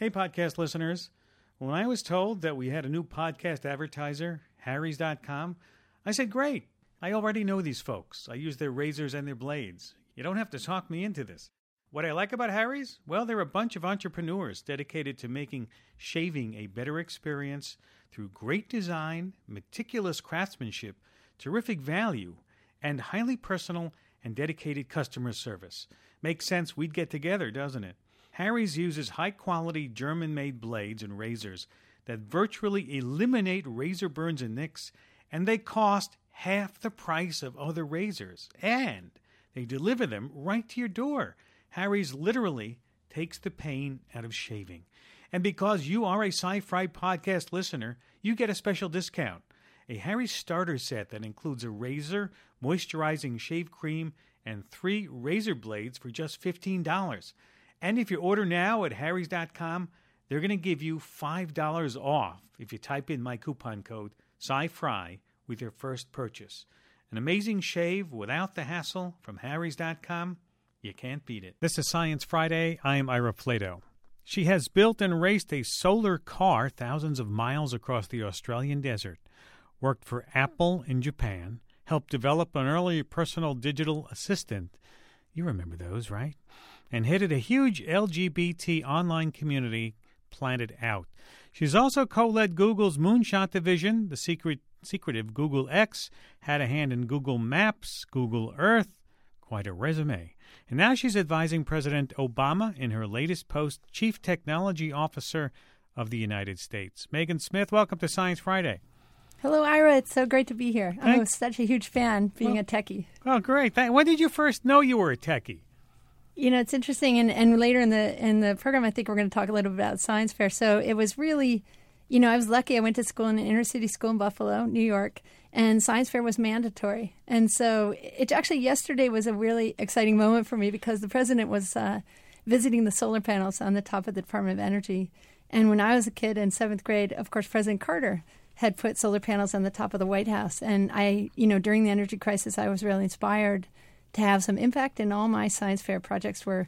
Hey, podcast listeners. When I was told that we had a new podcast advertiser, Harrys.com, I said, great. I already know these folks. I use their razors and their blades. You don't have to talk me into this. What I like about Harry's? Well, they're a bunch of entrepreneurs dedicated to making shaving a better experience through great design, meticulous craftsmanship, terrific value, and highly personal and dedicated customer service. Makes sense we'd get together, doesn't it? Harry's uses high-quality German-made blades and razors that virtually eliminate razor burns and nicks, and they cost half the price of other razors. And they deliver them right to your door. Harry's literally takes the pain out of shaving. And because you are a Sci-Fi podcast listener, you get a special discount. A Harry's starter set that includes a razor, moisturizing shave cream, and 3 razor blades for just $15. And if you order now at Harrys.com, they're going to give you $5 off if you type in my coupon code SciFry with your first purchase. An amazing shave without the hassle from Harrys.com. You can't beat it. This is Science Friday. I'm Ira Flato. She has built and raced a solar car thousands of miles across the Australian desert, worked for Apple in Japan, helped develop an early personal digital assistant. You remember those, right? And headed a huge LGBT online community, Planet Out. She's also co-led Google's Moonshot division, the secretive Google X, had a hand in Google Maps, Google Earth. Quite a resume. And now she's advising President Obama in her latest post, Chief Technology Officer of the United States. Megan Smith, welcome to Science Friday. Hello, Ira. It's so great to be here. I'm such a huge fan, being a techie. Oh, great. When did you first know you were a techie? You know, it's interesting, and later in the program, I think we're going to talk a little bit about science fair. So it was really, I was lucky. I went to school in an inner city school in Buffalo, New York, and science fair was mandatory. And so it actually yesterday was a really exciting moment for me because the president was visiting the solar panels on the top of the Department of Energy. And when I was a kid in 7th grade, of course, President Carter had put solar panels on the top of the White House. And I, during the energy crisis, I was really inspired to have some impact, and all my science fair projects were,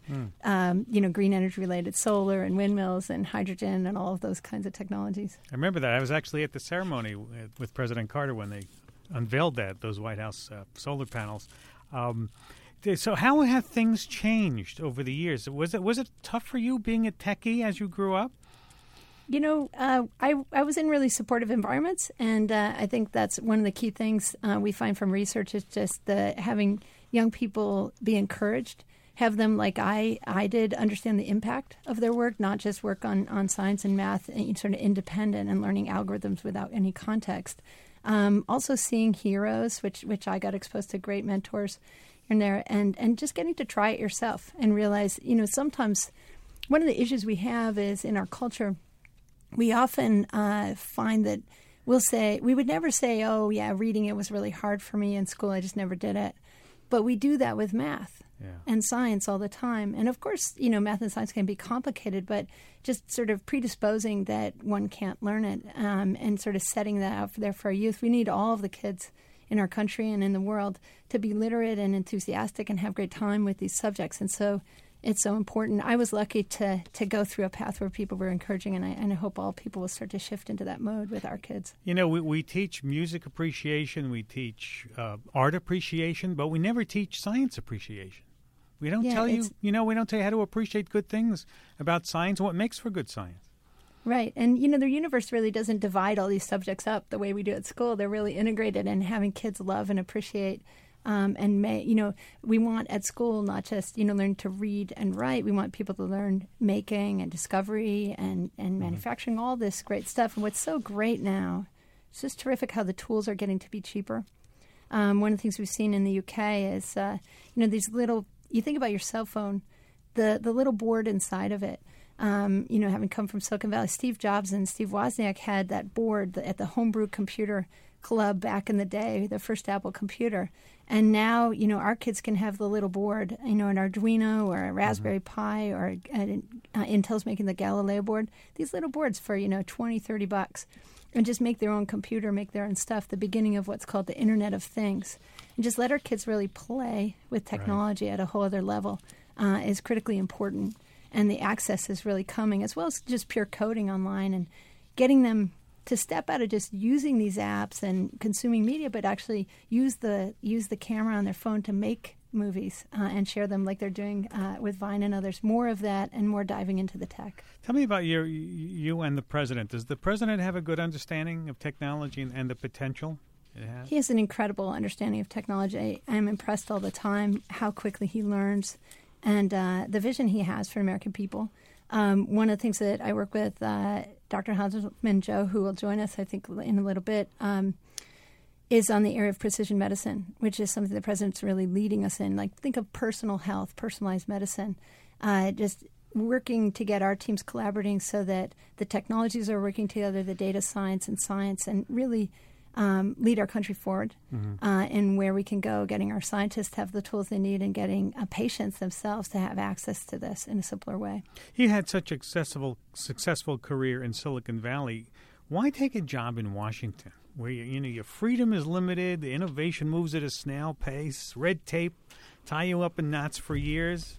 green energy related, solar and windmills and hydrogen and all of those kinds of technologies. I remember that. I was actually at the ceremony with President Carter when they unveiled those White House solar panels. So how have things changed over the years? Was it tough for you being a techie as you grew up? I was in really supportive environments, and I think that's one of the key things we find from research is just having young people be encouraged, have them, like I did, understand the impact of their work, not just work on science and math, and sort of independent and learning algorithms without any context. Also seeing heroes, which I got exposed to great mentors in there, and just getting to try it yourself and realize, sometimes one of the issues we have is in our culture, we often find that we would never say, oh, yeah, reading it was really hard for me in school. I just never did it. But we do that with math and science all the time. And, of course, math and science can be complicated, but just sort of predisposing that one can't learn it and sort of setting that out there for our youth. We need all of the kids in our country and in the world to be literate and enthusiastic and have great time with these subjects. And so it's so important. I was lucky to go through a path where people were encouraging, and I hope all people will start to shift into that mode with our kids. We teach music appreciation, we teach art appreciation, but we never teach science appreciation. We don't tell you, we don't tell you how to appreciate good things about science and what makes for good science. Right. And, the universe really doesn't divide all these subjects up the way we do at school. They're really integrated, and having kids love and appreciate we want at school not just, learn to read and write. We want people to learn making and discovery and manufacturing, all this great stuff. And what's so great now, it's just terrific how the tools are getting to be cheaper. One of the things we've seen in the UK is, these little, you think about your cell phone, the little board inside of it. Having come from Silicon Valley, Steve Jobs and Steve Wozniak had that board at the Homebrew Computer Club back in the day, the first Apple computer. And now, our kids can have the little board, an Arduino or a Raspberry Pi, or Intel's making the Galileo board. These little boards for, $20, $30, and just make their own computer, make their own stuff, the beginning of what's called the Internet of Things. And just let our kids really play with technology at a whole other level is critically important. and the access is really coming, as well as just pure coding online and getting them to step out of just using these apps and consuming media, but actually use the camera on their phone to make movies and share them like they're doing with Vine and others. More of that and more diving into the tech. Tell me about you and the president. Does the president have a good understanding of technology and the potential it has? He has an incredible understanding of technology. I'm impressed all the time how quickly he learns and the vision he has for American people. One of the things that I work with Dr. Hausman Joe, who will join us, I think, in a little bit, is on the area of precision medicine, which is something the president's really leading us in. Like, think of personal health, personalized medicine, just working to get our teams collaborating so that the technologies are working together, the data science, and really lead our country forward in where we can go, getting our scientists to have the tools they need and getting patients themselves to have access to this in a simpler way. He had such a successful career in Silicon Valley. Why take a job in Washington, where your freedom is limited, the innovation moves at a snail pace, red tape tie you up in knots for years?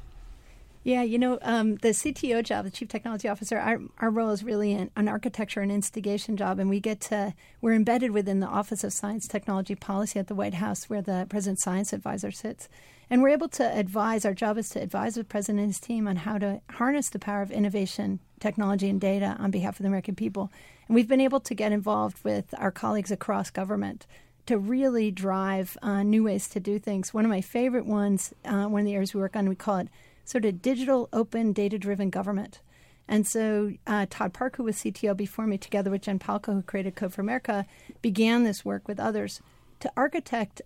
Yeah, the CTO job, the Chief Technology Officer, our role is really an architecture and instigation job, and we're embedded within the Office of Science Technology Policy at the White House, where the President's Science Advisor sits. And we're able to advise, our job is to advise the President and his team on how to harness the power of innovation, technology, and data on behalf of the American people. And we've been able to get involved with our colleagues across government to really drive new ways to do things. One of my favorite ones, one of the areas we work on, we call it sort of digital, open, data-driven government. And so Todd Park, who was CTO before me, together with Jen Palco, who created Code for America, began this work with others to architect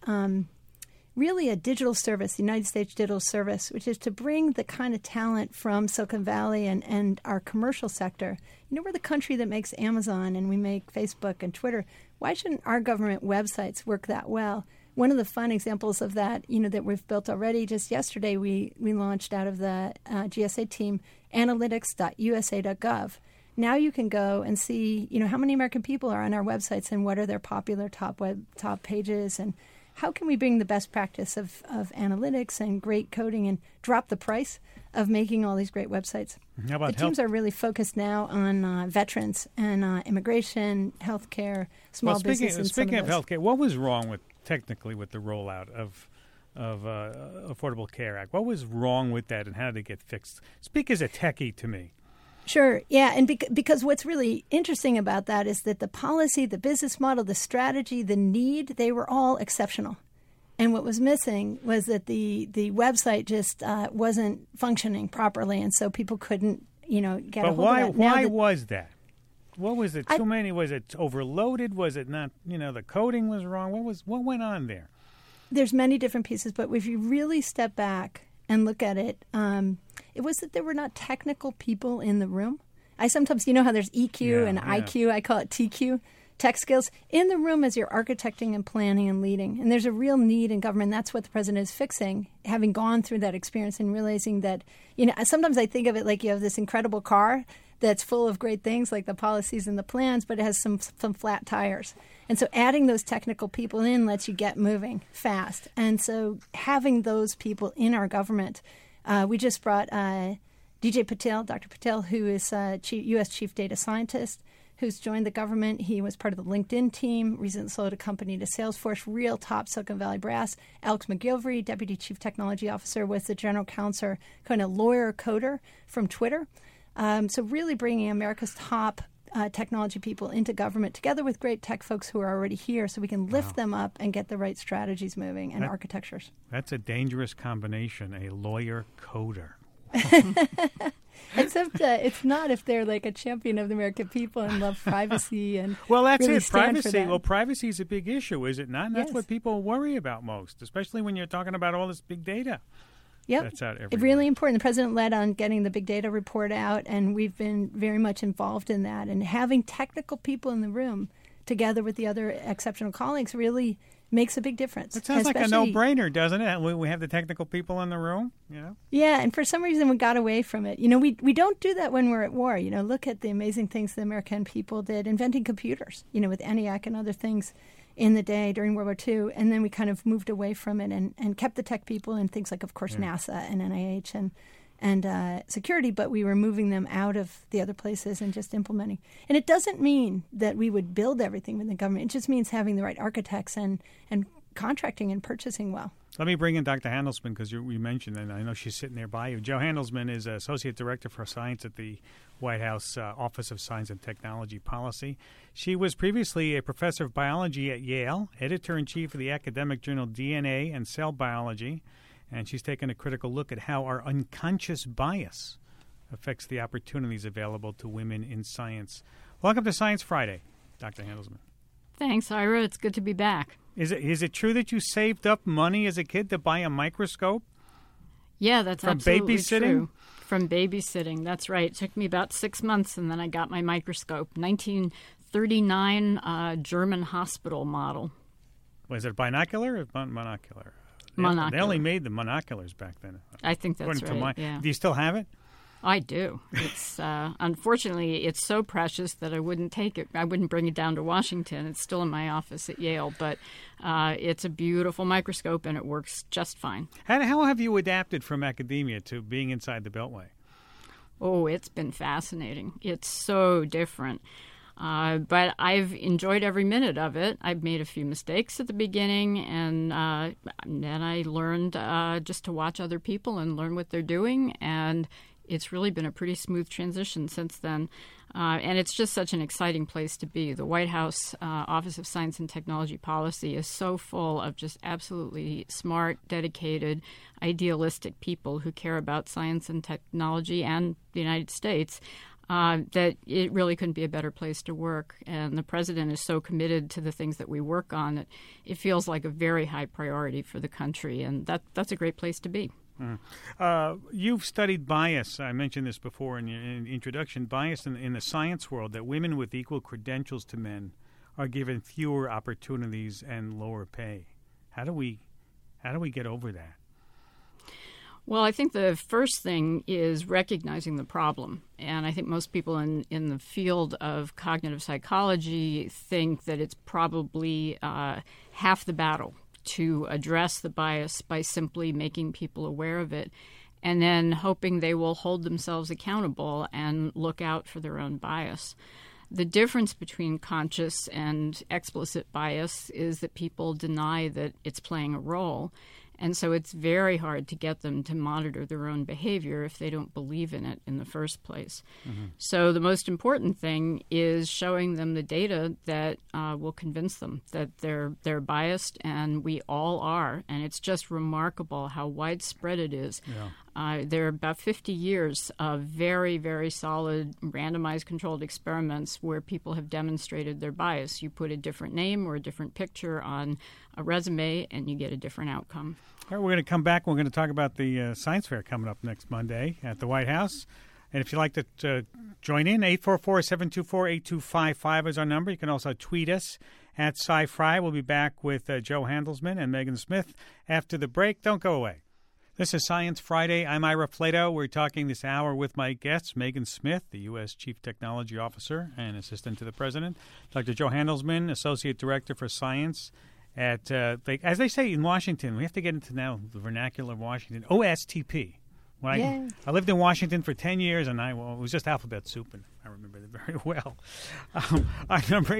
really a digital service, the United States Digital Service, which is to bring the kind of talent from Silicon Valley and our commercial sector. We're the country that makes Amazon and we make Facebook and Twitter. Why shouldn't our government websites work that well? One of the fun examples of that, that we've built already, just yesterday we launched out of the GSA team, analytics.usa.gov. Now you can go and see, how many American people are on our websites and what are their popular top pages, and how can we bring the best practice of analytics and great coding and drop the price of making all these great websites. How about the teams are really focused now on veterans and immigration, healthcare, small business. Speaking of healthcare, what was wrong technically with the rollout of Affordable Care Act? What was wrong with that, and how did it get fixed? Speak as a techie to me. Sure. Yeah. And because what's really interesting about that is that the policy, the business model, the strategy, the need, they were all exceptional. And what was missing was that the website just wasn't functioning properly. And so people couldn't, get a hold of that. Why was that? What was it? Too many? Was it overloaded? Was it not, the coding was wrong? What went on there? There's many different pieces, but if you really step back and look at it, it was that there were not technical people in the room. I sometimes, how there's EQ and IQ, I call it TQ, tech skills, in the room as you're architecting and planning and leading. And there's a real need in government. That's what the president is fixing, having gone through that experience and realizing that, sometimes I think of it like you have this incredible car that's full of great things like the policies and the plans, but it has some flat tires. And so adding those technical people in lets you get moving fast. And so having those people in our government, we just brought DJ Patel, Dr. Patel, who is U.S. Chief Data Scientist, who's joined the government. He was part of the LinkedIn team, recently sold a company to Salesforce, real top Silicon Valley brass. Alex McGilvery, Deputy Chief Technology Officer, was the general counsel, kind of lawyer coder from Twitter. So really bringing America's top technology people into government together with great tech folks who are already here so we can lift them up and get the right strategies moving and architectures. That's a dangerous combination, a lawyer coder. Except it's not if they're like a champion of the American people and love privacy and well, that's really it. Privacy. Well, privacy is a big issue, is it not? And that's yes. what people worry about most, especially when you're talking about all this big data. Yep. That's out everywhere. It's really important. The president led on getting the big data report out, and we've been very much involved in that. And having technical people in the room together with the other exceptional colleagues really makes a big difference. It sounds like a no-brainer, doesn't it? We have the technical people in the room, Yeah, and for some reason we got away from it. We don't do that when we're at war. Look at the amazing things the American people did inventing computers, with ENIAC and other things in the day during World War II, and then we kind of moved away from it and kept the tech people and things like, of course, NASA and NIH and security, but we were moving them out of the other places and just implementing. And it doesn't mean that we would build everything within government. It just means having the right architects and contracting and purchasing well. Let me bring in Dr. Handelsman because you mentioned, and I know she's sitting there by you. Jo Handelsman is Associate Director for Science at the White House Office of Science and Technology Policy. She was previously a professor of biology at Yale, editor-in-chief of the academic journal DNA and Cell Biology, and she's taken a critical look at how our unconscious bias affects the opportunities available to women in science. Welcome to Science Friday, Dr. Handelsman. Thanks, Ira. It's good to be back. Is it true that you saved up money as a kid to buy a microscope? Yeah, that's from absolutely babysitting? True. From babysitting, that's right. It took me about 6 months, and then I got my microscope. 1939 German hospital model. Was it binocular or monocular? Monocular. They only made the monoculars back then. I think that's right, yeah. Do you still have it? I do. It's unfortunately, it's so precious that I wouldn't take it. I wouldn't bring it down to Washington. It's still in my office at Yale, but it's a beautiful microscope, and it works just fine. How have you adapted from academia to being inside the Beltway? Oh, it's been fascinating. It's so different. But I've enjoyed every minute of it. I've made a few mistakes at the beginning, and then I learned just to watch other people and learn what they're doing, and it's really been a pretty smooth transition since then. And it's just such an exciting place to be. The White House Office of Science and Technology Policy is so full of just absolutely smart, dedicated, idealistic people who care about science and technology and the United States. That it really couldn't be a better place to work. And the president is so committed to the things that we work on that it feels like a very high priority for the country. And that's a great place to be. You've studied bias. I mentioned this before in your introduction. Bias in the science world, that women with equal credentials to men are given fewer opportunities and lower pay. How do we get over that? Well, I think the first thing is recognizing the problem. And I think most people in the field of cognitive psychology think that it's probably half the battle to address the bias by simply making people aware of it and then hoping they will hold themselves accountable and look out for their own bias. The difference between conscious and explicit bias is that people deny that it's playing a role. And so it's very hard to get them to monitor their own behavior if they don't believe in it in the first place. Mm-hmm. So the most important thing is showing them the data that will convince them that they're biased, and we all are. And it's just remarkable how widespread it is. Yeah. There are about 50 years of very, very solid randomized controlled experiments where people have demonstrated their bias. You put a different name or a different picture on a resume, and you get a different outcome. All right, we're going to come back. We're going to talk about the science fair coming up next Monday at the White House. And if you'd like to join in, 844-724-8255 is our number. You can also tweet us at SciFri. We'll be back with Jo Handelsman and Megan Smith after the break. Don't go away. This is Science Friday. I'm Ira Flato. We're talking this hour with my guests, Megan Smith, the U.S. Chief Technology Officer and Assistant to the President, Dr. Jo Handelsman, Associate Director for Science at, as they say in Washington, we have to get into now the vernacular of Washington, OSTP. I lived in Washington for 10 years, and it was just alphabet soup, and I remember it very well. Our number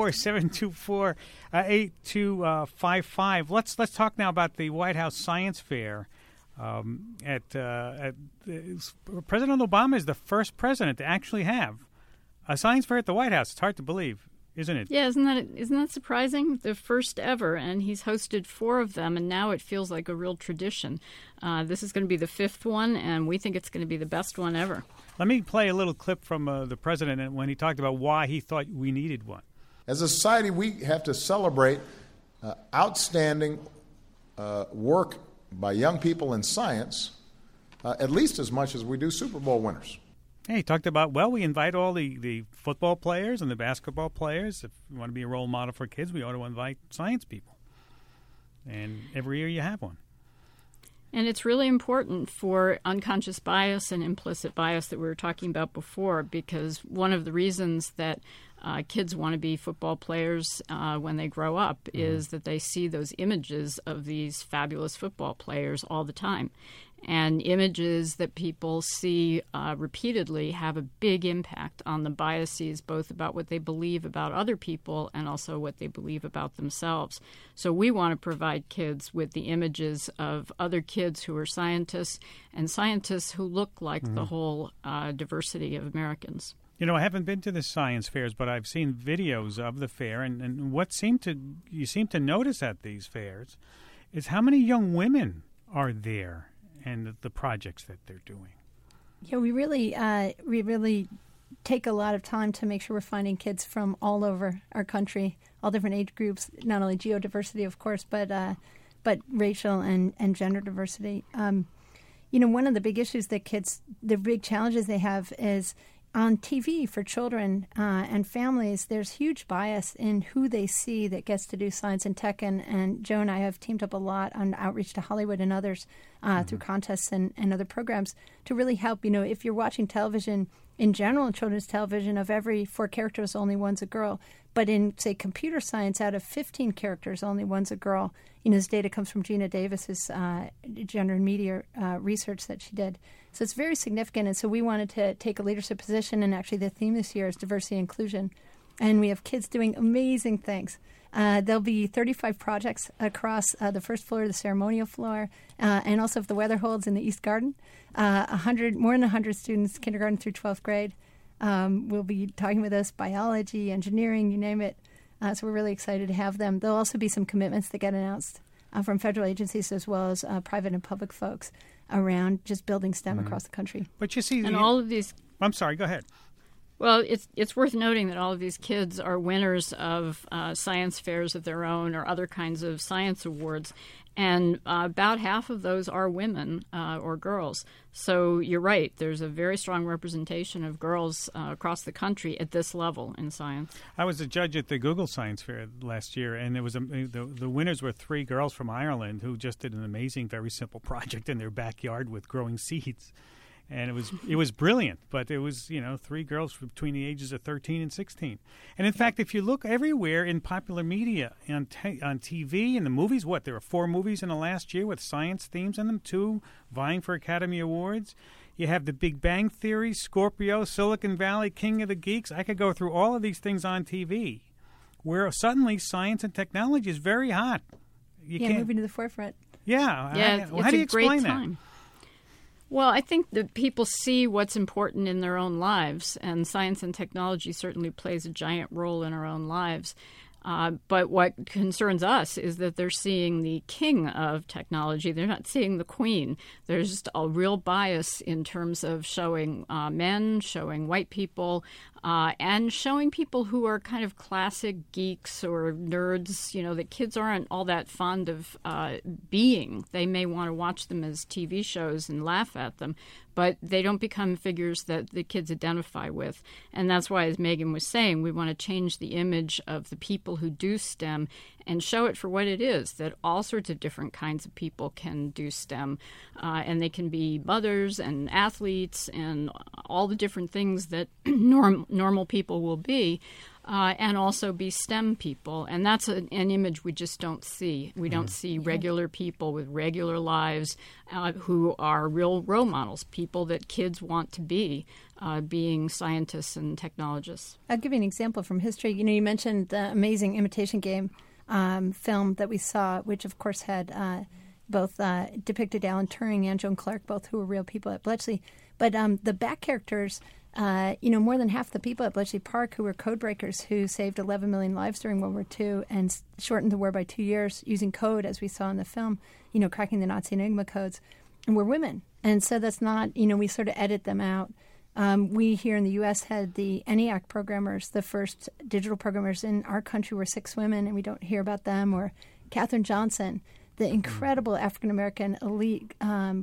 844-724-8255. Let's talk now about the White House Science Fair. President Obama is the first president to actually have a science fair at the White House. It's hard to believe, isn't it? Yeah, isn't that surprising? The first ever, and he's hosted 4 of them, and now it feels like a real tradition. This is going to be the 5th one, and we think it's going to be the best one ever. Let me play a little clip from the president when he talked about why he thought we needed one. As a society, we have to celebrate outstanding work by young people in science at least as much as we do Super Bowl winners. Hey, he talked about, we invite all the football players and the basketball players. If you want to be a role model for kids, we ought to invite science people. And every year you have one. And it's really important for unconscious bias and implicit bias that we were talking about before, because one of the reasons that kids want to be football players when they grow up is that they see those images of these fabulous football players all the time. And images that people see repeatedly have a big impact on the biases, both about what they believe about other people and also what they believe about themselves. So we want to provide kids with the images of other kids who are scientists and scientists who look like the whole diversity of Americans. You know, I haven't been to the science fairs, but I've seen videos of the fair, and what you seem to notice at these fairs is how many young women are there and the projects that they're doing. Yeah, we really take a lot of time to make sure we're finding kids from all over our country, all different age groups, not only geodiversity, of course, but racial and gender diversity. You know, one of the big issues that the big challenges they have is on TV for children and families, there's huge bias in who they see that gets to do science and tech. And Joe and I have teamed up a lot on outreach to Hollywood and others through contests and other programs to really help. You know, if you're watching television in general, children's television, of every 4 characters, only one's a girl. But in, say, computer science, out of 15 characters, only one's a girl. You know, this data comes from Gina Davis's gender and media research that she did. So it's very significant. And so we wanted to take a leadership position. And actually the theme this year is diversity and inclusion. And we have kids doing amazing things. There'll be 35 projects across the first floor, the ceremonial floor, and also if the weather holds in the East Garden. More than 100 students, kindergarten through 12th grade, will be talking with us, biology, engineering, you name it. So we're really excited to have them. There'll also be some commitments that get announced from federal agencies as well as private and public folks around just building STEM across the country. But you see, and all of these. I'm sorry. Go ahead. Well, it's worth noting that all of these kids are winners of science fairs of their own or other kinds of science awards, and about half of those are women or girls. So you're right. There's a very strong representation of girls across the country at this level in science. I was a judge at the Google Science Fair last year, and there was the winners were 3 girls from Ireland who just did an amazing, very simple project in their backyard with growing seeds. And it was brilliant, but it was, 3 girls between the ages of 13 and 16. And in fact, if you look everywhere in popular media, on TV, in the movies, there were 4 movies in the last year with science themes in them, 2 vying for Academy Awards. You have The Big Bang Theory, Scorpio, Silicon Valley, King of the Geeks. I could go through all of these things on TV, where suddenly science and technology is very hot. Moving to the forefront. Yeah. It's how do you a great explain time. that? Well, I think that people see what's important in their own lives, and science and technology certainly plays a giant role in our own lives. But what concerns us is that they're seeing the king of technology. They're not seeing the queen. There's just a real bias in terms of showing men, showing white people, and showing people who are kind of classic geeks or nerds, that kids aren't all that fond of being. They may want to watch them as TV shows and laugh at them, but they don't become figures that the kids identify with. And that's why, as Megan was saying, we want to change the image of the people who do STEM and show it for what it is, that all sorts of different kinds of people can do STEM. And they can be mothers and athletes and all the different things that normal people will be. And also be STEM people. And that's an image we just don't see. We don't see regular people with regular lives who are real role models, people that kids want to be, being scientists and technologists. I'll give you an example from history. You mentioned the amazing Imitation Game film that we saw, which, of course, had both depicted Alan Turing and Joan Clark, both who were real people at Bletchley. But the back characters... more than half the people at Bletchley Park who were code breakers who saved 11 million lives during World War II and shortened the war by 2 years using code, as we saw in the film, cracking the Nazi Enigma codes, and were women. And so that's not, we sort of edit them out. We here in the U.S. had the ENIAC programmers. The first digital programmers in our country were 6 women, and we don't hear about them. Or Katherine Johnson, the incredible African-American elite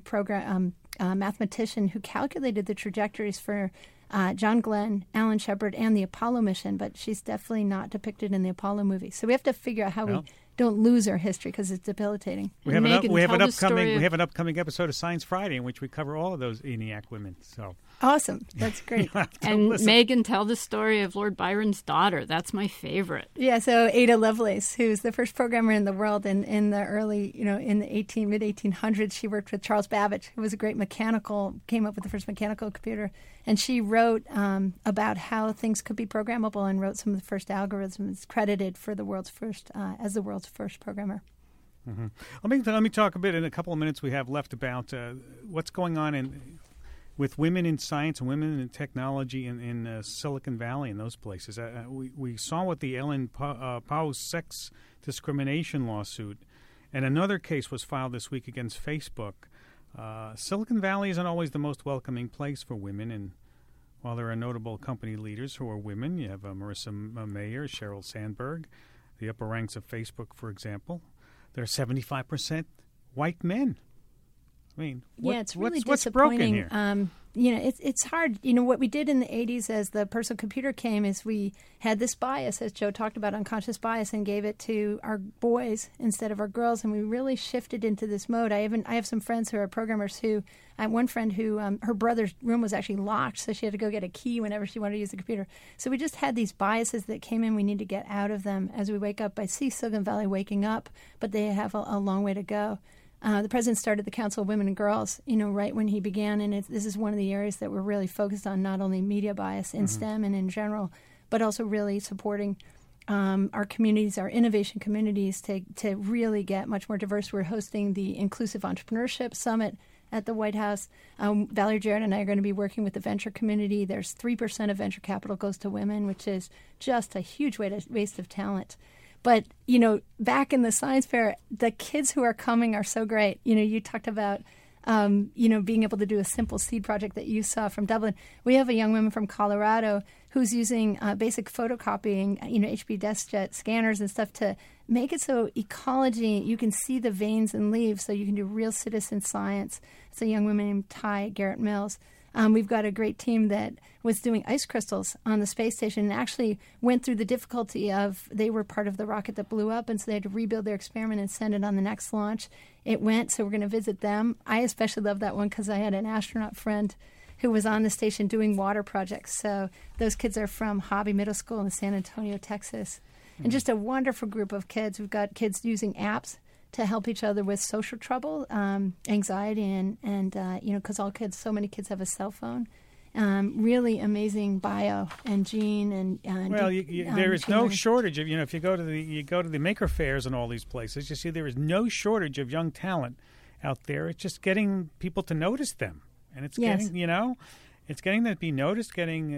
mathematician who calculated the trajectories for John Glenn, Alan Shepard, and the Apollo mission, but she's definitely not depicted in the Apollo movie. So we have to figure out how we don't lose our history because it's debilitating. We have an upcoming episode of Science Friday in which we cover all of those ENIAC women. So Awesome. That's great. And Megan, tell the story of Lord Byron's daughter. That's my favorite. Yeah, so Ada Lovelace, who's the first programmer in the world in the early, in the mid-1800s, she worked with Charles Babbage, who was a great came up with the first mechanical computer. And she wrote about how things could be programmable and wrote some of the first algorithms, credited for the world's first, as the world's first programmer. Mm-hmm. Let me talk a bit in a couple of minutes we have left about what's going on with women in science and women in technology in Silicon Valley and those places. We saw what the Ellen Pao sex discrimination lawsuit, and another case was filed this week against Facebook. Silicon Valley isn't always the most welcoming place for women, and while there are notable company leaders who are women, you have Marissa Mayer, Sheryl Sandberg, the upper ranks of Facebook, for example, there are 75% white men. I mean, it's really what's broken disappointing. here? It's hard. What we did in the 80s as the personal computer came is we had this bias, as Joe talked about, unconscious bias, and gave it to our boys instead of our girls, and we really shifted into this mode. I have some friends who are programmers who, I have one friend who, her brother's room was actually locked, so she had to go get a key whenever she wanted to use the computer. So we just had these biases that came in. We need to get out of them as we wake up. I see Silicon Valley waking up, but they have a long way to go. The president started the Council of Women and Girls, right when he began, and this is one of the areas that we're really focused on, not only media bias in STEM and in general, but also really supporting our communities, our innovation communities, to really get much more diverse. We're hosting the Inclusive Entrepreneurship Summit at the White House. Valerie Jarrett and I are going to be working with the venture community. There's 3% of venture capital goes to women, which is just a huge waste of talent. But, back in the science fair, the kids who are coming are so great. You talked about, being able to do a simple seed project that you saw from Dublin. We have a young woman from Colorado who's using basic photocopying, HP DeskJet scanners and stuff to make it so ecology, you can see the veins and leaves, so you can do real citizen science. It's a young woman named Ty Garrett Mills. We've got a great team that was doing ice crystals on the space station and actually went through the difficulty of, they were part of the rocket that blew up, and so they had to rebuild their experiment and send it on the next launch. It went, so we're going to visit them. I especially love that one because I had an astronaut friend who was on the station doing water projects. So those kids are from Hobby Middle School in San Antonio, Texas. And just a wonderful group of kids. We've got kids using apps to help each other with social trouble, anxiety, and because so many kids have a cell phone. Really amazing bio and gene and there is no shortage of if you go to the maker fairs and all these places, you see there is no shortage of young talent out there. It's just getting people to notice them, and it's getting it's getting them to be noticed, getting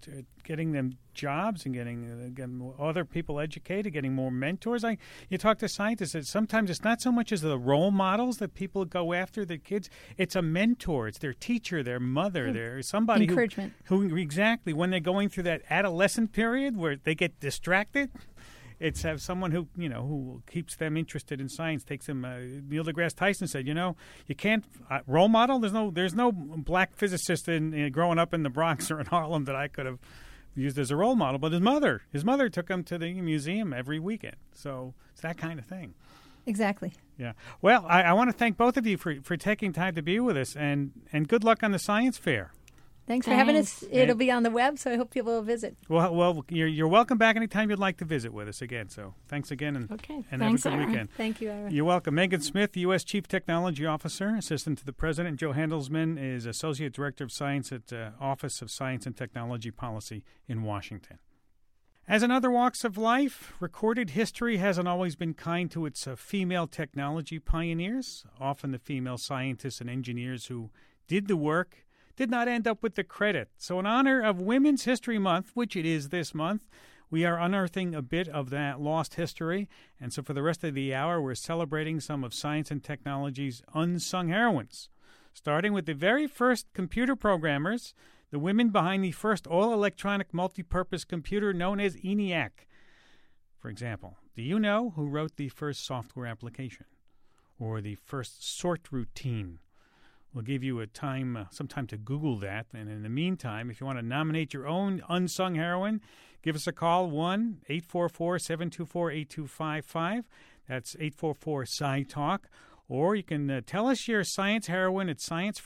them jobs, and getting other people educated, getting more mentors. You talk to scientists, that sometimes it's not so much as the role models that people go after, the kids. It's a mentor. It's their teacher, their mother, their somebody encouragement. Who exactly when they're going through that adolescent period where they get distracted. It's have someone who keeps them interested in science, takes them. Neil deGrasse Tyson said, you can't role model. There's no black physicist growing up in the Bronx or in Harlem that I could have used as a role model. But his mother took him to the museum every weekend. So it's that kind of thing. Exactly. Yeah. Well, I want to thank both of you for taking time to be with us, and good luck on the science fair. Thanks for having us. It'll be on the web, so I hope people will visit. Well, you're welcome back anytime you'd like to visit with us again. So thanks again, and thanks, have a good weekend. Thank you, Ira. You're welcome. Megan Smith, U.S. Chief Technology Officer, Assistant to the President. Joe Handelsman is Associate Director of Science at Office of Science and Technology Policy in Washington. As in other walks of life, recorded history hasn't always been kind to its female technology pioneers. Often the female scientists and engineers who did the work did not end up with the credit. So in honor of Women's History Month, which it is this month, we are unearthing a bit of that lost history. And so for the rest of the hour, we're celebrating some of science and technology's unsung heroines, starting with the very first computer programmers, the women behind the first all-electronic multi-purpose computer known as ENIAC. For example, do you know who wrote the first software application or the first sort routine? We'll give you some time to Google that. And in the meantime, if you want to nominate your own unsung heroine, give us a call, 1-844-724-8255. That's 844-SCI-TALK. Or you can tell us you're a science heroine at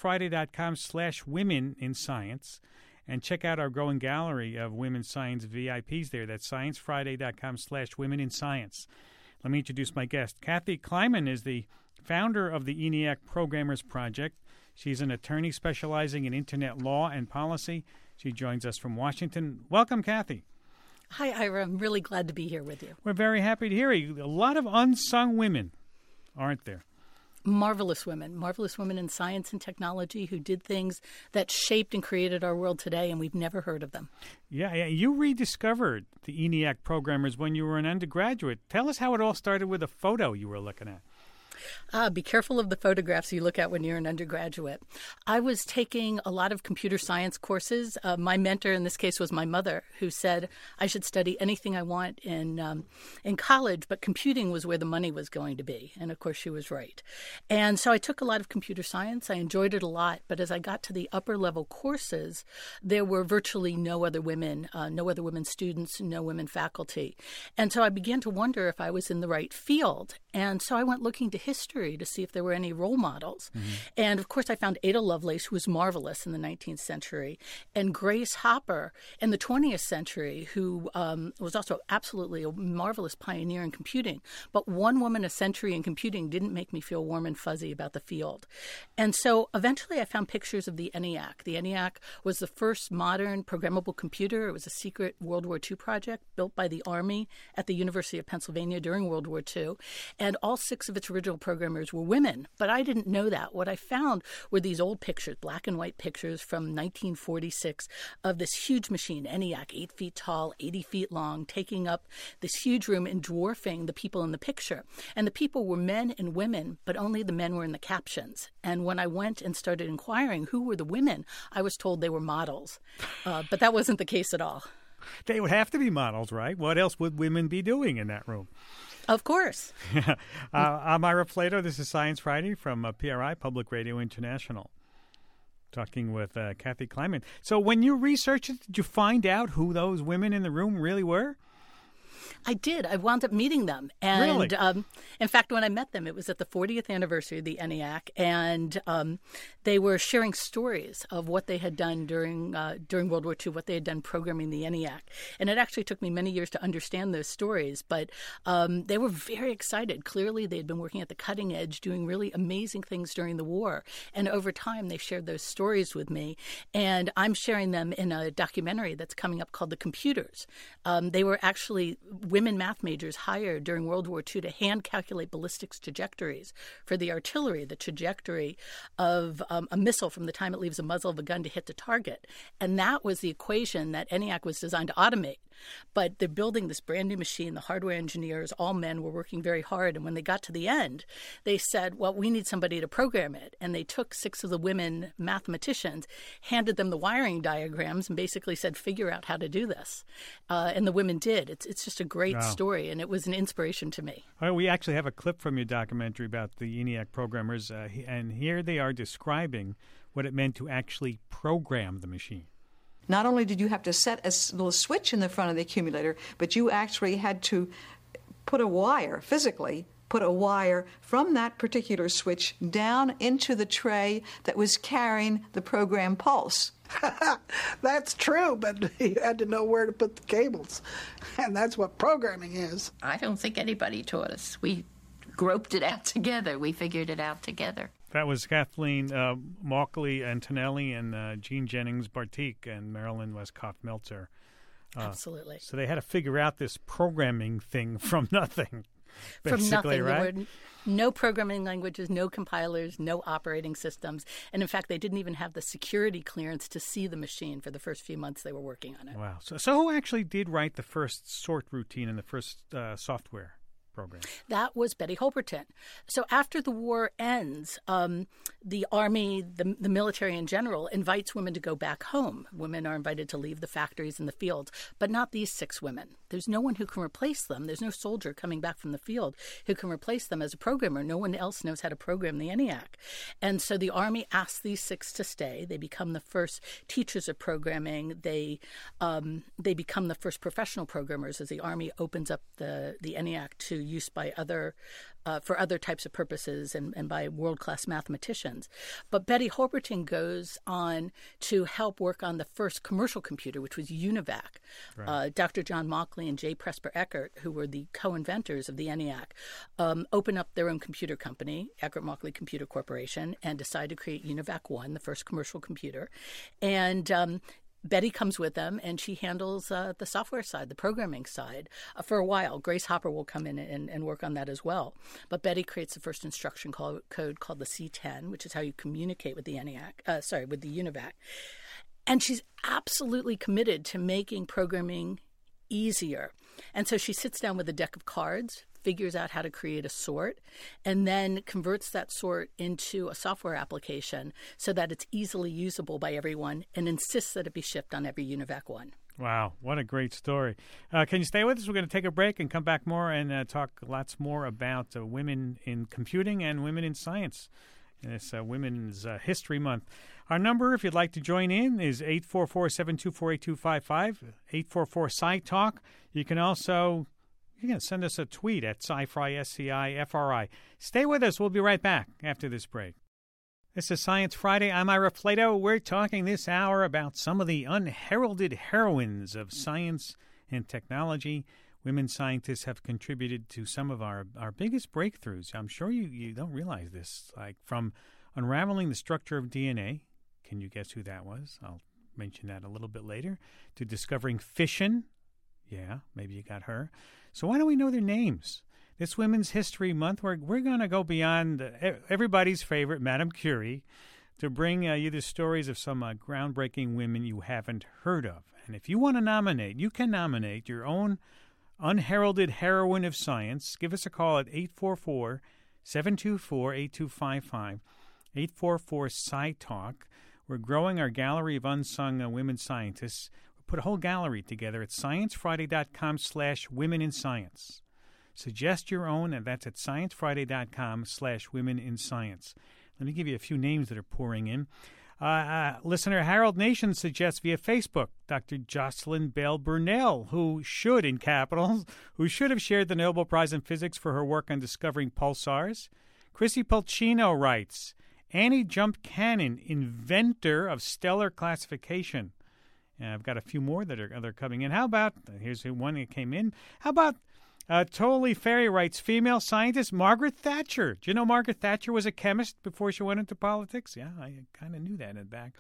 sciencefriday.com/women in science. And check out our growing gallery of women's science VIPs there. That's sciencefriday.com/women in science. Let me introduce my guest. Kathy Kleiman is the founder of the ENIAC Programmers Project. She's an attorney specializing in Internet law and policy. She joins us from Washington. Welcome, Kathy. Hi, Ira. I'm really glad to be here with you. We're very happy to hear you. A lot of unsung women, aren't there? Marvelous women in science and technology who did things that shaped and created our world today, and we've never heard of them. Yeah, you rediscovered the ENIAC programmers when you were an undergraduate. Tell us how it all started with a photo you were looking at. Be careful of the photographs you look at when you're an undergraduate. I was taking a lot of computer science courses. My mentor in this case was my mother, who said I should study anything I want in college, but computing was where the money was going to be. And of course, she was right. And so I took a lot of computer science. I enjoyed it a lot. But as I got to the upper level courses, there were virtually no other women students, no women faculty. And so I began to wonder if I was in the right field. And so I went looking to history to see if there were any role models. Mm-hmm. And of course, I found Ada Lovelace, who was marvelous in the 19th century, and Grace Hopper in the 20th century, who was also absolutely a marvelous pioneer in computing. But one woman a century in computing didn't make me feel warm and fuzzy about the field. And so eventually I found pictures of the ENIAC. The ENIAC was the first modern programmable computer. It was a secret World War II project built by the Army at the University of Pennsylvania during World War II. And all 6 of its original programmers were women, but I didn't know that. What I found were these old pictures, black and white pictures from 1946 of this huge machine, ENIAC, 8 feet tall, 80 feet long, taking up this huge room and dwarfing the people in the picture. And the people were men and women, but only the men were in the captions. And when I went and started inquiring who were the women, I was told they were models. But that wasn't the case at all. They would have to be models, right? What else would women be doing in that room? Of course. I'm Ira Plato. This is Science Friday from PRI, Public Radio International. Talking with Kathy Kleiman. So when you researched it, did you find out who those women in the room really were? I did. I wound up meeting them. And really? In fact, when I met them, it was at the 40th anniversary of the ENIAC, and they were sharing stories of what they had done during World War II, what they had done programming the ENIAC. And it actually took me many years to understand those stories, but they were very excited. Clearly, they had been working at the cutting edge, doing really amazing things during the war. And over time, they shared those stories with me. And I'm sharing them in a documentary that's coming up called The Computers. They were actually women math majors hired during World War II to hand calculate ballistics trajectories for the artillery, the trajectory of a missile from the time it leaves the muzzle of a gun to hit the target. And that was the equation that ENIAC was designed to automate. But they're building this brand new machine. The hardware engineers, all men, were working very hard. And when they got to the end, they said, well, we need somebody to program it. And they took 6 of the women mathematicians, handed them the wiring diagrams, and basically said, figure out how to do this. And the women did. It's just a great story, and it was an inspiration to me. We actually have a clip from your documentary about the ENIAC programmers, and here they are describing what it meant to actually program the machine. Not only did you have to set a little switch in the front of the accumulator, but you actually had to put a wire, physically put a wire from that particular switch down into the tray that was carrying the program pulse. That's true, but you had to know where to put the cables, and that's what programming is. I don't think anybody taught us. We groped it out together. We figured it out together. That was Kathleen Mauchly Antonelli and Jean Jennings Bartik and Marilyn Westcott Meltzer. Absolutely. So they had to figure out this programming thing from nothing. From nothing. Right? There were no programming languages, no compilers, no operating systems. And in fact, they didn't even have the security clearance to see the machine for the first few months they were working on it. Wow. So who actually did write the first sort routine and the first software program? That was Betty Holberton. So after the war ends, the Army, the military in general, invites women to go back home. Women are invited to leave the factories and the fields, but not these 6 women. There's no one who can replace them. There's no soldier coming back from the field who can replace them as a programmer. No one else knows how to program the ENIAC. And so the Army asks these 6 to stay. They become the first teachers of programming. They become the first professional programmers as the Army opens up the ENIAC to use by for other types of purposes and by world-class mathematicians. But Betty Holberton goes on to help work on the first commercial computer, which was UNIVAC. Right. Dr. John Mauchly and J. Presper Eckert, who were the co-inventors of the ENIAC, opened up their own computer company, Eckert-Mauchly Computer Corporation, and decided to create UNIVAC-1, the first commercial computer. And Betty comes with them, and she handles the software side, the programming side, for a while. Grace Hopper will come in and work on that as well. But Betty creates the first instruction code called the C10, which is how you communicate with the with the UNIVAC. And she's absolutely committed to making programming easier. And so she sits down with a deck of cards, figures out how to create a sort, and then converts that sort into a software application so that it's easily usable by everyone, and insists that it be shipped on every UNIVAC 1. Wow, what a great story. Can you stay with us? We're going to take a break and come back more and talk lots more about women in computing and women in science in this Women's History Month. Our number, if you'd like to join in, is 844-724-8255, 844-SciTalk. You can also send us a tweet at SciFri, SCIFRI. Stay with us. We'll be right back after this break. This is Science Friday. I'm Ira Flato. We're talking this hour about some of the unheralded heroines of science and technology. Women scientists have contributed to some of our biggest breakthroughs. I'm sure you don't realize this, like from unraveling the structure of DNA. Can you guess who that was? I'll mention that a little bit later. To discovering fission. Yeah, maybe you got her. So why don't we know their names? This Women's History Month, we're going to go beyond everybody's favorite, Madame Curie, to bring you the stories of some groundbreaking women you haven't heard of. And if you want to nominate, you can nominate your own unheralded heroine of science. Give us a call at 844-724-8255, 844-SciTalk. We're growing our gallery of unsung women scientists. Put a whole gallery together at sciencefriday.com/women-in-science. Suggest your own, and that's at sciencefriday.com/women-in-science. Let me give you a few names that are pouring in. Listener Harold Nation suggests via Facebook Dr. Jocelyn Bell Burnell, who should have shared the Nobel Prize in Physics for her work on discovering pulsars. Chrissy Pulcino writes, Annie Jump Cannon, inventor of stellar classification. And I've got a few more that are coming in. How about, here's one that came in. How about Totally Ferry writes, female scientist Margaret Thatcher. Do you know Margaret Thatcher was a chemist before she went into politics? Yeah, I kind of knew that in the back.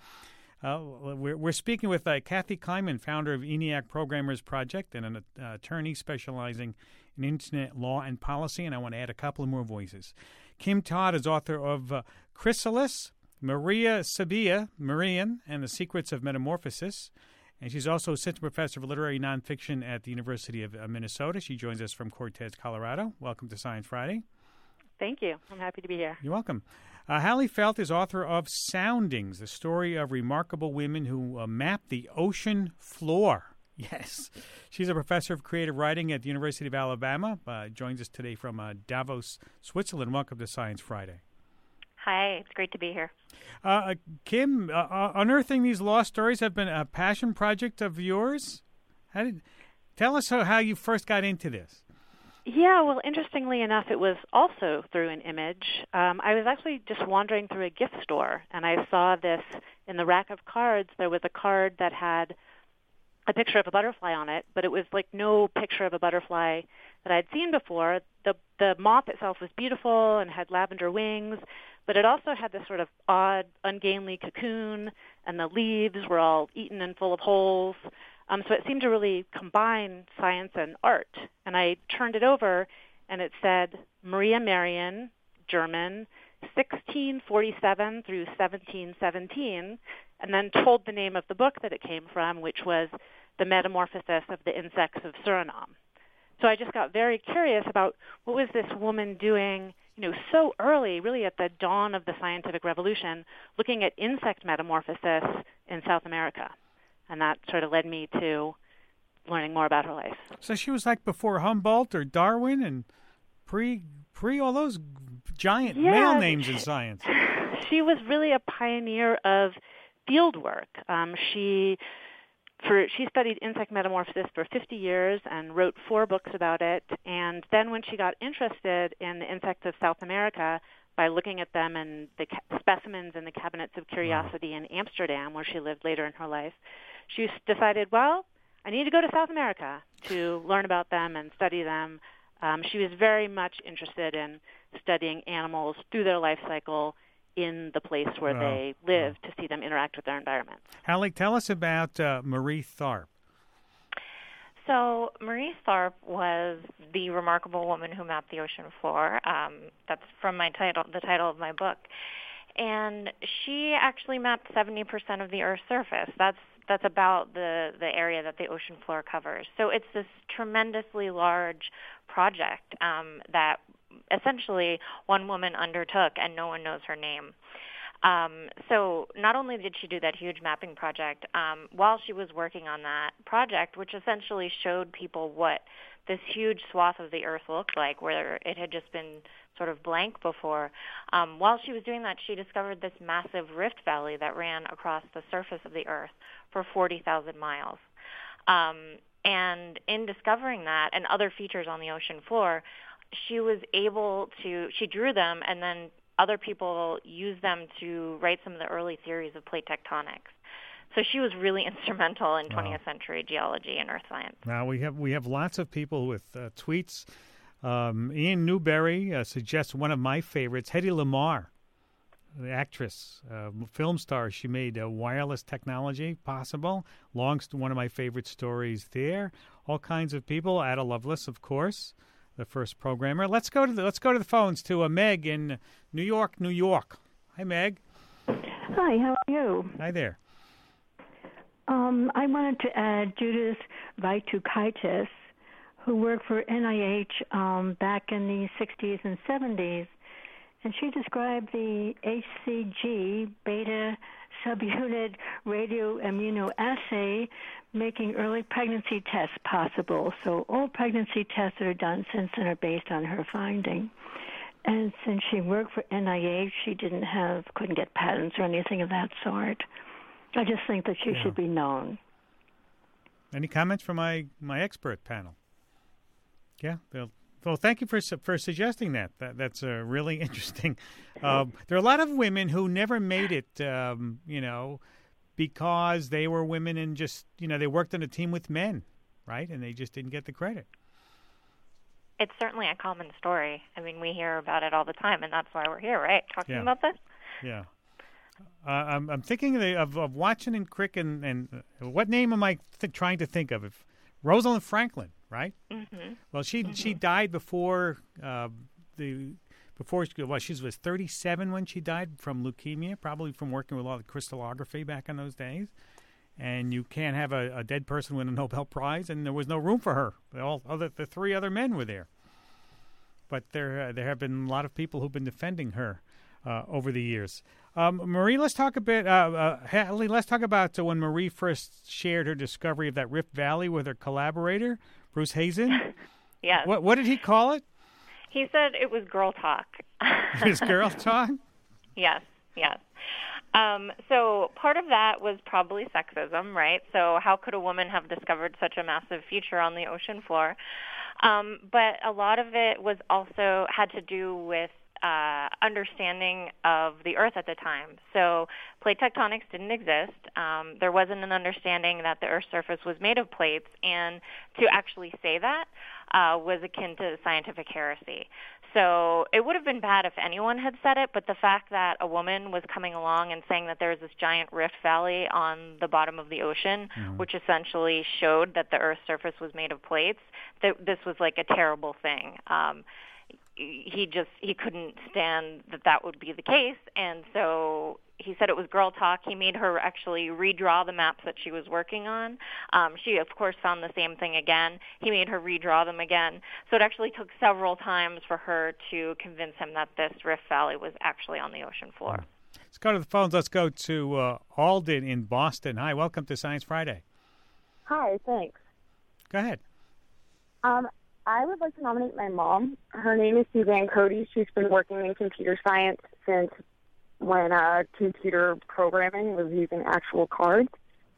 We're speaking with Kathy Kleiman, founder of ENIAC Programmers Project and an attorney specializing in internet law and policy. And I want to add a couple of more voices. Kim Todd is author of Chrysalis, Maria Sabia, Marian, and the Secrets of Metamorphosis. And she's also assistant professor of literary nonfiction at the University of Minnesota. She joins us from Cortez, Colorado. Welcome to Science Friday. Thank you. I'm happy to be here. You're welcome. Hallie Felt is author of Soundings, the story of remarkable women who mapped the ocean floor. Yes. She's a professor of creative writing at the University of Alabama. Joins us today from Davos, Switzerland. Welcome to Science Friday. Hi, it's great to be here. Kim, unearthing these lost stories have been a passion project of yours. Tell us how you first got into this. Yeah, well, interestingly enough, it was also through an image. I was actually just wandering through a gift store, and I saw this in the rack of cards. There was a card that had a picture of a butterfly on it, but it was like no picture of a butterfly that I'd seen before. The moth itself was beautiful and had lavender wings, but it also had this sort of odd, ungainly cocoon, and the leaves were all eaten and full of holes. So it seemed to really combine science and art. And I turned it over, and it said Maria Marian, German, 1647 through 1717, and then told the name of the book that it came from, which was The Metamorphosis of the Insects of Suriname. So I just got very curious about what was this woman doing, so early, really at the dawn of the scientific revolution, looking at insect metamorphosis in South America. And that sort of led me to learning more about her life. So she was like before Humboldt or Darwin and pre all those giant male names in science. She was really a pioneer of field work. She she studied insect metamorphosis for 50 years and wrote 4 books about it. And then when she got interested in the insects of South America by looking at them and the specimens in the Cabinets of Curiosity in Amsterdam, where she lived later in her life, she decided, well, I need to go to South America to learn about them and study them. She was very much interested in studying animals through their life cycle in the place where they live to see them interact with their environment. Hallie, tell us about Marie Tharp. So Marie Tharp was the remarkable woman who mapped the ocean floor. That's from the title of my book. And she actually mapped 70% of the Earth's surface. That's about the area that the ocean floor covers. So it's this tremendously large project that essentially one woman undertook, and no one knows her name. So not only did she do that huge mapping project, while she was working on that project, which essentially showed people what this huge swath of the Earth looked like, where it had just been sort of blank before, while she was doing that, she discovered this massive rift valley that ran across the surface of the Earth for 40,000 miles. And in discovering that and other features on the ocean floor, she drew them, and then other people used them to write some of the early theories of plate tectonics. So she was really instrumental in 20th century geology and earth science. Now we have lots of people with tweets. Ian Newberry suggests one of my favorites, Hedy Lamarr, the actress, film star. She made wireless technology possible. One of my favorite stories there. All kinds of people. Ada Lovelace, of course, the first programmer. Let's go to the phones to Meg in New York, New York. Hi, Meg. Hi, how are you? Hi there. I wanted to add Judith Vaitukaitis, who worked for NIH back in the 60s and 70s, and she described the HCG beta subunit radioimmunoassay making early pregnancy tests possible. So all pregnancy tests that are done since then are based on her finding. And since she worked for NIH, she couldn't get patents or anything of that sort. I just think that she should be known. Any comments from my expert panel? Yeah. Well, thank you for suggesting that. That's really interesting. There are a lot of women who never made it, because they were women and just, they worked on a team with men, right? And they just didn't get the credit. It's certainly a common story. I mean, we hear about it all the time, and that's why we're here, right? Talking about this? Yeah. I'm thinking of watching and Crick and what name am I trying to think of? Rosalind Franklin, right? Mm-hmm. Well, she died before she was 37 when she died from leukemia, probably from working with a lot of crystallography back in those days. And you can't have a dead person win a Nobel Prize, and there was no room for her. The 3 other men were there. But there have been a lot of people who've been defending her over the years. Marie, let's talk a bit. Hallie, let's talk about when Marie first shared her discovery of that Rift Valley with her collaborator, Bruce Hazen. Yes. What did he call it? He said it was girl talk. It was girl talk? Yes. So part of that was probably sexism, right? So how could a woman have discovered such a massive feature on the ocean floor? But a lot of it was also had to do with understanding of the Earth at the time. So plate tectonics didn't exist. There wasn't an understanding that the Earth's surface was made of plates, and to actually say that was akin to scientific heresy. So it would have been bad if anyone had said it, but the fact that a woman was coming along and saying that there was this giant rift valley on the bottom of the ocean, which essentially showed that the Earth's surface was made of plates, that this was like a terrible thing. He couldn't stand that would be the case, and so he said it was girl talk. He made her actually redraw the maps that she was working on. She, of course, found the same thing again. He made her redraw them again. So it actually took several times for her to convince him that this Rift Valley was actually on the ocean floor. Let's go to the phones. Let's go to Alden in Boston. Hi, welcome to Science Friday. Hi, thanks. Go ahead. I would like to nominate my mom. Her name is Suzanne Cody. She's been working in computer science since when computer programming was using actual cards.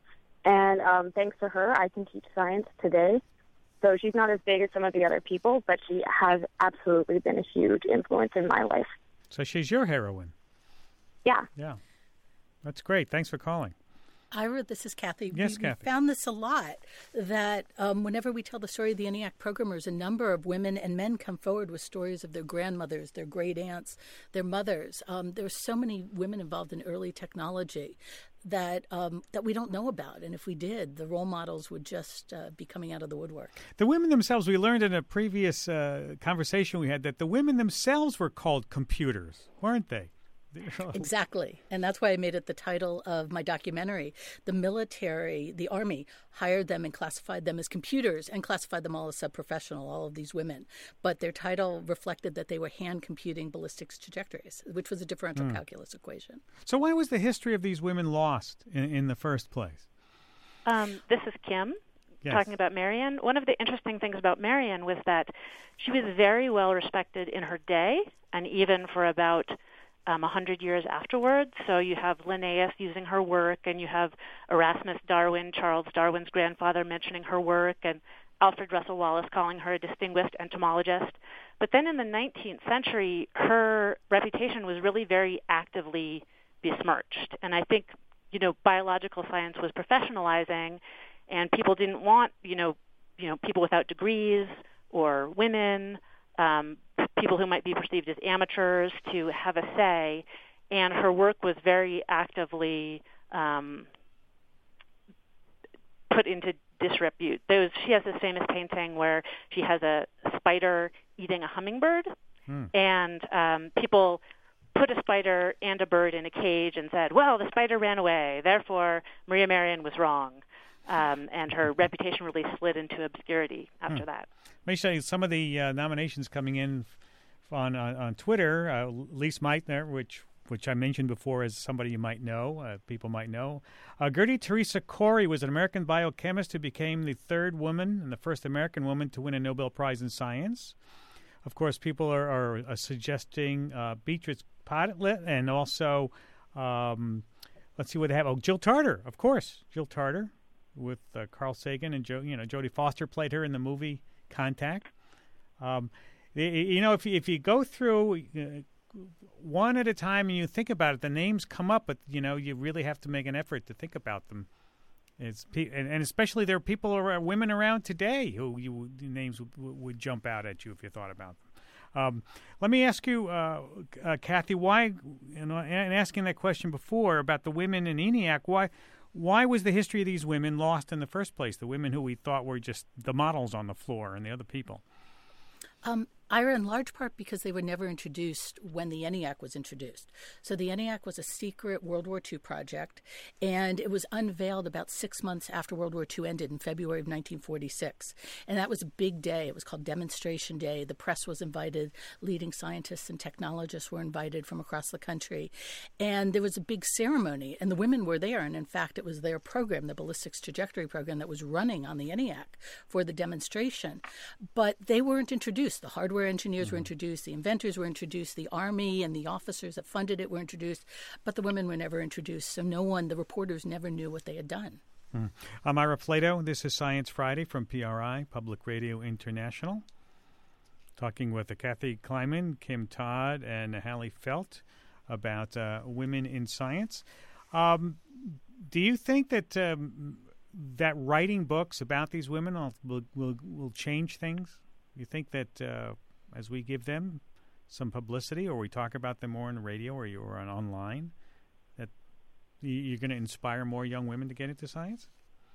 And thanks to her, I can teach science today. So she's not as big as some of the other people, but she has absolutely been a huge influence in my life. So she's your heroine. Yeah. Yeah. That's great. Thanks for calling. Ira, this is Kathy. Yes, we Kathy. found this a lot, that whenever we tell the story of the ENIAC programmers, a number of women and men come forward with stories of their grandmothers, their great aunts, their mothers. There's so many women involved in early technology that we don't know about. And if we did, the role models would just be coming out of the woodwork. The women themselves, we learned in a previous conversation we had that the women themselves were called computers, weren't they? Exactly. And that's why I made it the title of my documentary. The military, the Army, hired them and classified them as computers and classified them all as subprofessional, all of these women. But their title reflected that they were hand computing ballistics trajectories, which was a differential calculus equation. So why was the history of these women lost in the first place? This is Kim. Yes. Talking about Marian. One of the interesting things about Marian was that she was very well respected in her day and even for about 100 years afterwards. So you have Linnaeus using her work, and you have Erasmus Darwin, Charles Darwin's grandfather, mentioning her work, and Alfred Russel Wallace calling her a distinguished entomologist. But then in the 19th century, her reputation was really very actively besmirched. And I think, biological science was professionalizing, and people didn't want, people without degrees or women, people who might be perceived as amateurs to have a say, and her work was very actively put into disrepute. She has this famous painting where she has a spider eating a hummingbird, and people put a spider and a bird in a cage and said, well, the spider ran away, therefore Maria Marian was wrong. And her reputation really slid into obscurity after that. Let me show you some of the nominations coming in on Twitter. Lise Meitner, which I mentioned before as somebody you might know, people might know. Gertie Teresa Corey was an American biochemist who became the third woman and the first American woman to win a Nobel Prize in Science. Of course, people are suggesting Beatrice Potlett and also, let's see what they have. Oh, Jill Tarter, of course. Jill Tarter with Carl Sagan and Jodie Foster played her in the movie Contact. If you go through one at a time and you think about it, the names come up, but you really have to make an effort to think about them. And especially there are people or women around today who names would jump out at you if you thought about them. Let me ask you, Kathy, why? And asking that question before about the women in ENIAC, why was the history of these women lost in the first place? The women who we thought were just the models on the floor and the other people. Ira, in large part because they were never introduced when the ENIAC was introduced. So the ENIAC was a secret World War II project, and it was unveiled about 6 months after World War II ended in February of 1946. And that was a big day. It was called Demonstration Day. The press was invited. Leading scientists and technologists were invited from across the country. And there was a big ceremony, and the women were there. And in fact, it was their program, the Ballistics Trajectory Program, that was running on the ENIAC for the demonstration. But they weren't introduced. The hardware engineers were introduced, the inventors were introduced, the Army and the officers that funded it were introduced, but the women were never introduced. So the reporters never knew what they had done. I'm Ira Flato. This is Science Friday from PRI, Public Radio International. Talking with Kathy Kleiman, Kim Todd, and Hallie Felt about women in science. Do you think that that writing books about these women will change things? You think that as we give them some publicity, or we talk about them more on the radio or on online, that you're going to inspire more young women to get into science?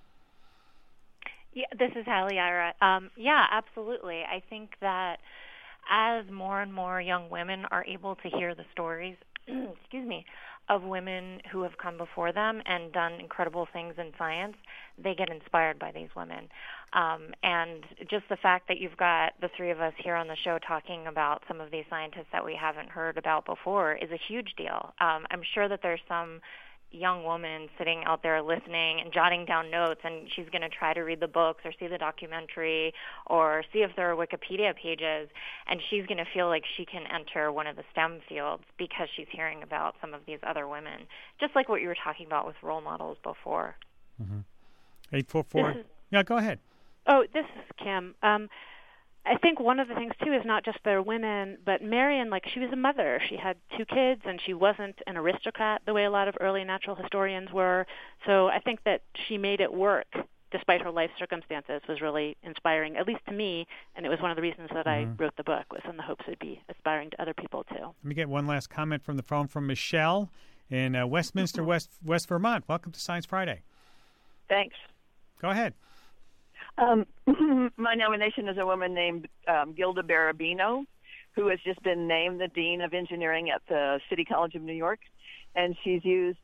Yeah, this is Hallie, Ira. Yeah, absolutely. I think that as more and more young women are able to hear the stories, of women who have come before them and done incredible things in science, they get inspired by these women. And just the fact that you've got the three of us here on the show talking about some of these scientists that we haven't heard about before is a huge deal. I'm sure that there's some young woman sitting out there listening and jotting down notes, and she's going to try to read the books or see the documentary or see if there are Wikipedia pages, and she's going to feel like she can enter one of the STEM fields because she's hearing about some of these other women, just like what you were talking about with role models before. 844. Yeah, go ahead. Oh, this is Kim. I think one of the things, too, is not just they're women, but Marion, she was a mother. She had 2 kids, and she wasn't an aristocrat the way a lot of early natural historians were. So I think that she made it work despite her life circumstances was really inspiring, at least to me, and it was one of the reasons that I wrote the book, was in the hopes it would be inspiring to other people, too. Let me get one last comment from the phone from Michelle in Westminster, West Vermont. Welcome to Science Friday. Thanks. Go ahead. My nomination is a woman named Gilda Barabino, who has just been named the Dean of Engineering at the City College of New York, and she's used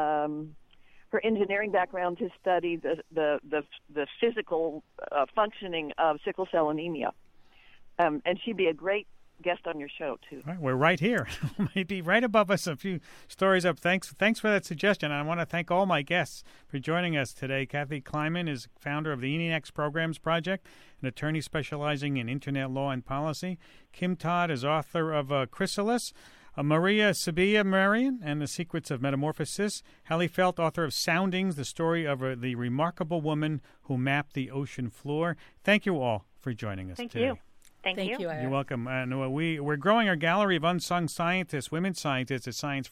her engineering background to study the physical functioning of sickle cell anemia, and she'd be a great guest on your show too. Right, we're right here, maybe right above us, a few stories up. Thanks for that suggestion. I want to thank all my guests for joining us today. Kathy Kleiman is founder of the ENIAC Programs Project, an attorney specializing in internet law and policy. Kim Todd is author of Chrysalis. Maria Sabia Marion and the Secrets of Metamorphosis. Hallie Felt, author of Soundings, the story of the remarkable woman who mapped the ocean floor. Thank you all for joining us today. Thank you. Thank you. You're welcome. And we're growing our gallery of unsung scientists, women scientists, at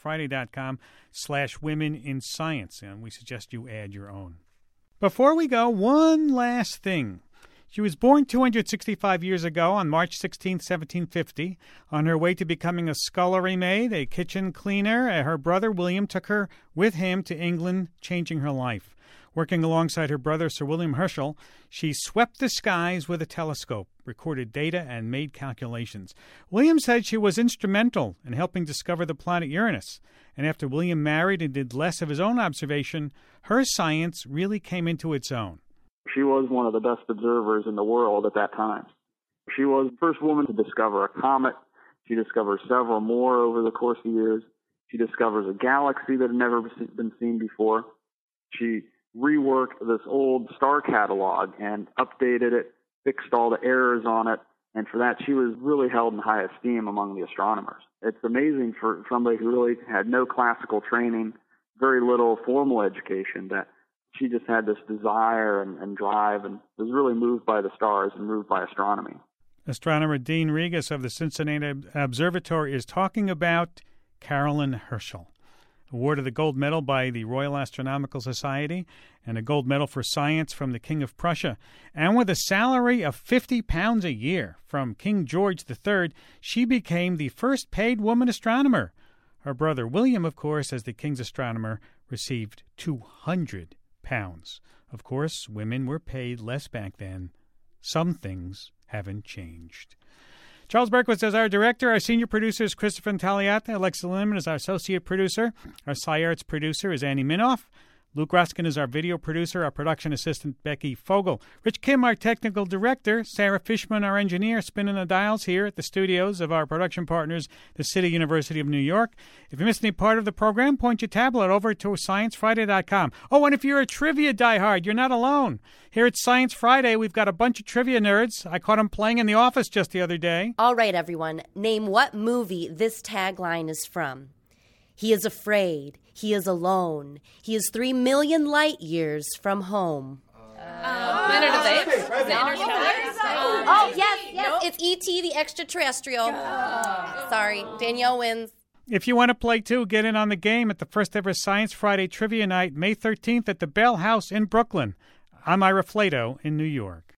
sciencefriday.com/women in science, and we suggest you add your own. Before we go, one last thing. She was born 265 years ago on March 16, 1750. On her way to becoming a scullery maid, a kitchen cleaner, her brother William took her with him to England, changing her life. Working alongside her brother, Sir William Herschel, she swept the skies with a telescope, recorded data, and made calculations. William said she was instrumental in helping discover the planet Uranus. And after William married and did less of his own observation, her science really came into its own. She was one of the best observers in the world at that time. She was the first woman to discover a comet. She discovered several more over the course of years. She discovers a galaxy that had never been seen before. She reworked this old star catalog and updated it, fixed all the errors on it, and for that she was really held in high esteem among the astronomers. It's amazing for somebody who really had no classical training, very little formal education, that she just had this desire and drive and was really moved by the stars and moved by astronomy. Astronomer Dean Regas of the Cincinnati Observatory is talking about Caroline Herschel. Awarded the gold medal by the Royal Astronomical Society and a gold medal for science from the King of Prussia. And with a salary of £50 a year from King George III, she became the first paid woman astronomer. Her brother William, of course, as the king's astronomer, received £200. Of course, women were paid less back then. Some things haven't changed. Charles Berkowitz is our director. Our senior producer is Christopher Intagliata. Alexa Lindemann is our associate producer. Our SciArts producer is Annie Minoff. Luke Ruskin is our video producer. Our production assistant, Becky Fogel. Rich Kim, our technical director. Sarah Fishman, our engineer, spinning the dials here at the studios of our production partners, the City University of New York. If you missed any part of the program, point your tablet over to sciencefriday.com. Oh, and if you're a trivia diehard, you're not alone. Here at Science Friday, we've got a bunch of trivia nerds. I caught them playing in the office just the other day. All right, everyone. Name what movie this tagline is from. He is afraid. He is alone. He is 3 million light years from home. Planet of the Apes? Oh, yes. Nope. It's E.T. the Extraterrestrial. Sorry, Danielle wins. If you want to play, too, get in on the game at the first ever Science Friday Trivia Night, May 13th at the Bell House in Brooklyn. I'm Ira Flato in New York.